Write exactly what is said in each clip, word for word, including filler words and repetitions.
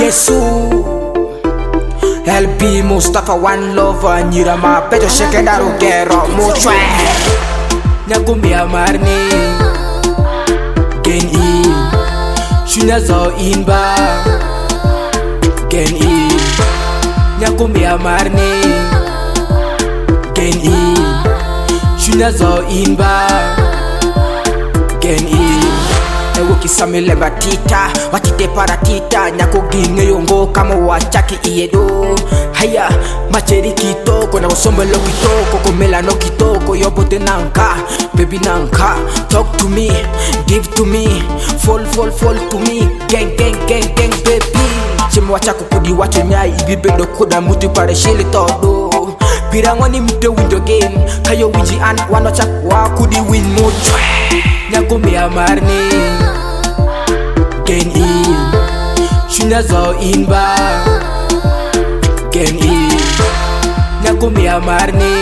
Yesu L B Mustafa One Love Nyira mapeto sheke daru gero muchwe Nyagumi amarni Gen I Shunya zo inba Gen I Nyagumi amarni Gen I Shunya zo inba Gen I Ewo kisame leba tita Watite para tita Nyako ginge yongo kama wachaki iyedo Haya macheri kitoko Na usombe lo kitoko Komela no kitoko Yobote nanka Baby nanka Talk to me Give to me Fall fall fall to me Gang gang gang gang baby Chemo wachako kudi wacho nyai Ibibedo koda muti pare shili todo Pirangwani mte window game Kayo winji an wano chak wakudi win muchwe Nyagumi amarni Gen I Shunya zo inba Gen I Nyagumi amarni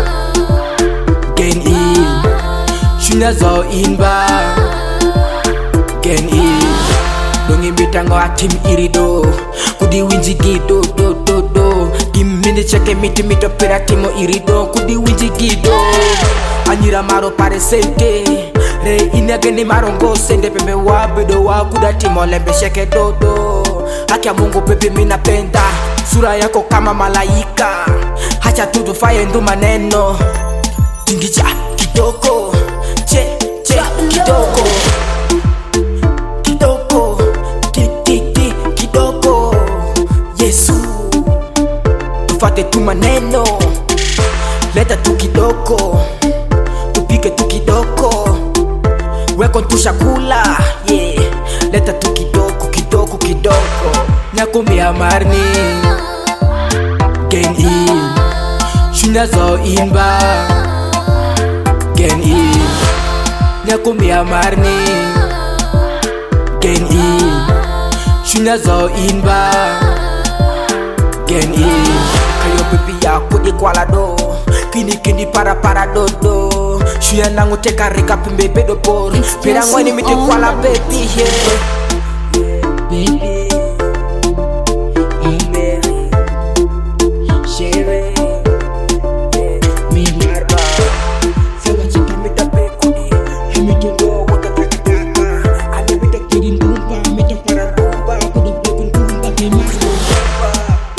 Gen I Shunya zo inba Gen I Dongi bitango atim irido Kudi winji gido do do do Gimini cheke miti mito piratimo irido Kudi winji gido Anyira maro pare sente Re inageni marongo sende pepe wabido wakuda timo lembe sheke dodo Haki ya Mungu pepe minapenda Sura yako kama malaika Hacha tutu faye ndu maneno Tingicha kitoko Che che kitoko Kitoko Ki ki ki kitoko Yesu Tufate tu maneno Leta tu kitoko Tupike tu kitoko Weko tu shakula, yeah Leta tu kidoko, kidoko, kidoko Nyagumi amarni Gen I Shunya zo inba Gen I Nyagumi amarni Gen I Shunya zo inba Gen I Kayo pipi ya kudi kwa lado Kini kini para para do do Shunya nangu teka rika pimbe pedo por Pirangwani mite kwa la baby yeah Baby Mary Shere Mi marba Sewa chika mita pekudi Himito ndo wata pekudama Ane mita kirin dumba Mita para dumba Kudu pekun dumba Kema dumba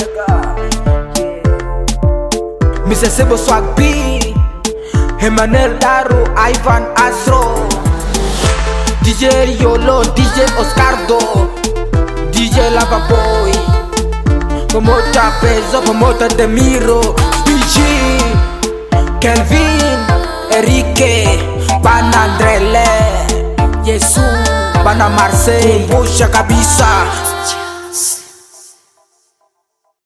Mister Sebo Swag B Emmanuel Daru, Ivan Astro D J Yolo, D J Oscardo D J Lava Boy Promota Peso, Promota Demiro P G Kelvin Enrique Bana Andrele Yesu Bana Marseille Busha kabisa